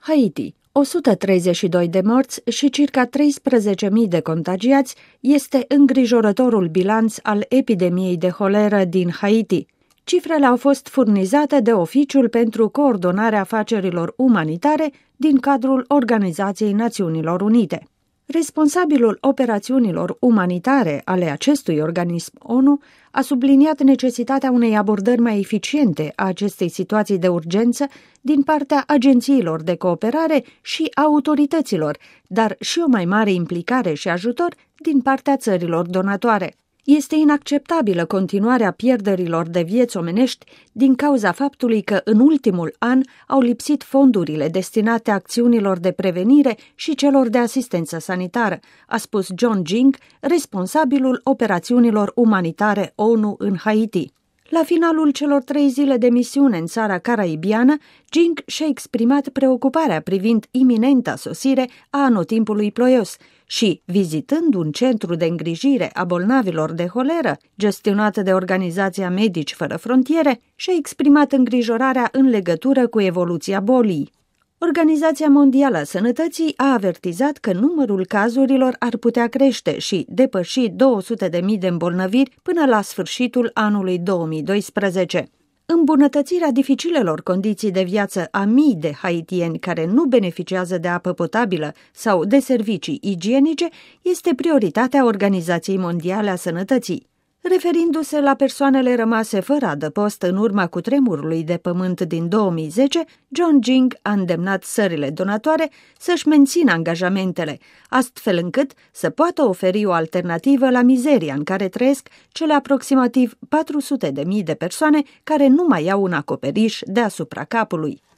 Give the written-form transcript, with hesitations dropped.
Haiti, 132 de morți și circa 13.000 de contagiați este îngrijorătorul bilanț al epidemiei de holeră din Haiti. Cifrele au fost furnizate de Oficiul pentru Coordonarea Afacerilor Umanitare din cadrul Organizației Națiunilor Unite. Responsabilul operațiunilor umanitare ale acestui organism ONU a subliniat necesitatea unei abordări mai eficiente a acestei situații de urgență din partea agențiilor de cooperare și autorităților, dar și o mai mare implicare și ajutor din partea țărilor donatoare. Este inacceptabilă continuarea pierderilor de vieți omenești din cauza faptului că în ultimul an au lipsit fondurile destinate acțiunilor de prevenire și celor de asistență sanitară, a spus John Jing, responsabilul operațiunilor umanitare ONU în Haiti. La finalul celor 3 zile de misiune în țara caraibiană, Jing și-a exprimat preocuparea privind iminenta sosire a anotimpului ploios și, vizitând un centru de îngrijire a bolnavilor de holeră, gestionat de Organizația Medici Fără Frontiere, și-a exprimat îngrijorarea în legătură cu evoluția bolii. Organizația Mondială a Sănătății a avertizat că numărul cazurilor ar putea crește și depăși 200.000 de îmbolnăviri până la sfârșitul anului 2012. Îmbunătățirea dificilelor condiții de viață a mii de haitieni care nu beneficiază de apă potabilă sau de servicii igienice este prioritatea Organizației Mondiale a Sănătății. Referindu-se la persoanele rămase fără adăpost în urma cutremurului de pământ din 2010, John Jing a îndemnat țările donatoare să-și mențină angajamentele, astfel încât să poată oferi o alternativă la mizeria în care trăiesc cele aproximativ 400.000 de persoane care nu mai au un acoperiș deasupra capului.